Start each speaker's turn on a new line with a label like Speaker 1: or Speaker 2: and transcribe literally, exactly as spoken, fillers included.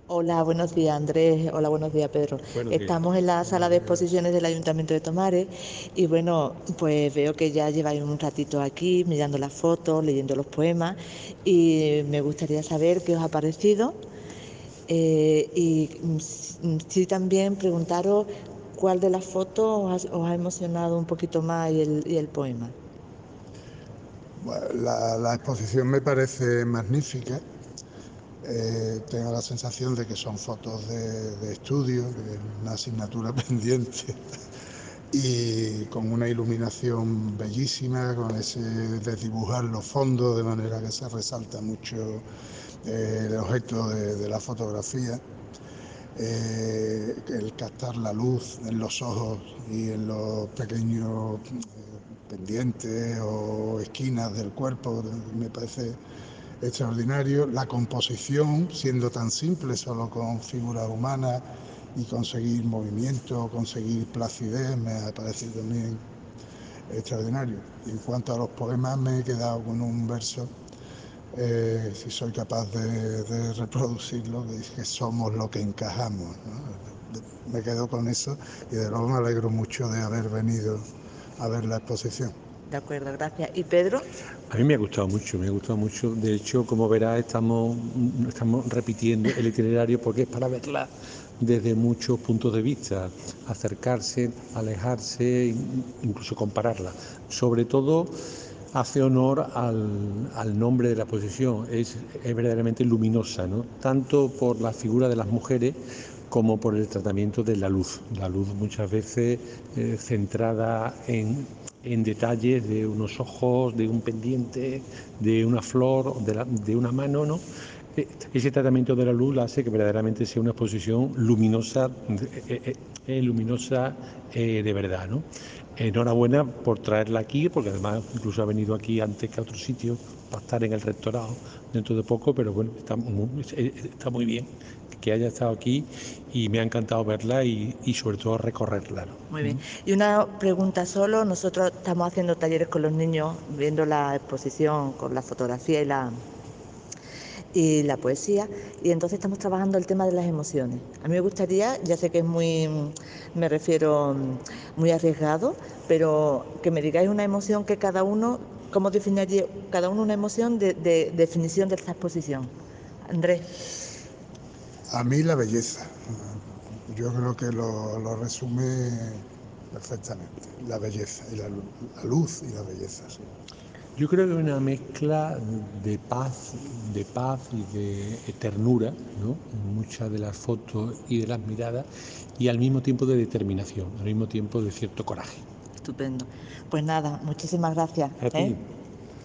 Speaker 1: Hola, buenos días Andrés, hola, buenos días Pedro.
Speaker 2: Buenos días.
Speaker 1: Estamos en la sala de
Speaker 2: Buenos días.
Speaker 1: exposiciones del Ayuntamiento de Tomares y bueno, pues veo que ya lleváis un ratito aquí mirando las fotos, leyendo los poemas y me gustaría saber qué os ha parecido eh, y mm, sí también preguntaros cuál de las fotos os ha, os ha emocionado un poquito más y el, y el poema.
Speaker 3: Bueno, la, la exposición me parece magnífica. Eh, tengo la sensación de que son fotos de, de estudio, que es una asignatura pendiente, y con una iluminación bellísima, con ese desdibujar los fondos de manera que se resalta mucho eh, el objeto de, de la fotografía. Eh, el captar la luz en los ojos y en los pequeños eh, pendientes o esquinas del cuerpo me parece extraordinario. La composición, siendo tan simple, solo con figuras humanas, y conseguir movimiento, conseguir placidez, me ha parecido también extraordinario. Y en cuanto a los poemas, me he quedado con un verso, eh, si soy capaz de, de reproducirlo, que dice que somos lo que encajamos, ¿no? Me quedo con eso y de luego me alegro mucho de haber venido a ver la exposición.
Speaker 1: De acuerdo, gracias. ¿Y Pedro?
Speaker 2: A mí me ha gustado mucho, me ha gustado mucho. De hecho, como verás, estamos, estamos repitiendo el itinerario porque es para verla desde muchos puntos de vista, acercarse, alejarse, incluso compararla. Sobre todo, hace honor al, al nombre de la exposición, es, es verdaderamente luminosa, ¿no? Tanto por la figura de las mujeres como por el tratamiento de la luz. La luz muchas veces eh, centrada en, en detalles de unos ojos, de un pendiente, de una flor, de, la, de una mano, ¿no? Ese tratamiento de la luz la hace que verdaderamente sea una exposición luminosa, eh, eh, luminosa eh, de verdad, ¿no? Enhorabuena por traerla aquí, porque además incluso ha venido aquí antes que a otro sitio para estar en el rectorado dentro de poco, pero bueno, está muy, está muy bien que haya estado aquí y me ha encantado verla y, y sobre todo recorrerla, ¿no?
Speaker 1: Muy bien. Y una pregunta solo, nosotros estamos haciendo talleres con los niños, viendo la exposición con la fotografía y la, y la poesía, y entonces estamos trabajando el tema de las emociones. A mí me gustaría, ya sé que es muy, me refiero, muy arriesgado, pero que me digáis una emoción que cada uno, ¿cómo definiría cada uno una emoción de, de definición de esta exposición? Andrés.
Speaker 3: A mí la belleza, yo creo que lo, lo resume perfectamente, la belleza y la luz, la luz y la belleza, sí.
Speaker 2: Yo creo que es una mezcla de paz, de paz y de ternura, ¿no? En muchas de las fotos y de las miradas, y al mismo tiempo de determinación, al mismo tiempo de cierto coraje.
Speaker 1: Estupendo. Pues nada, muchísimas gracias.
Speaker 2: A
Speaker 1: ¿eh?
Speaker 2: ti.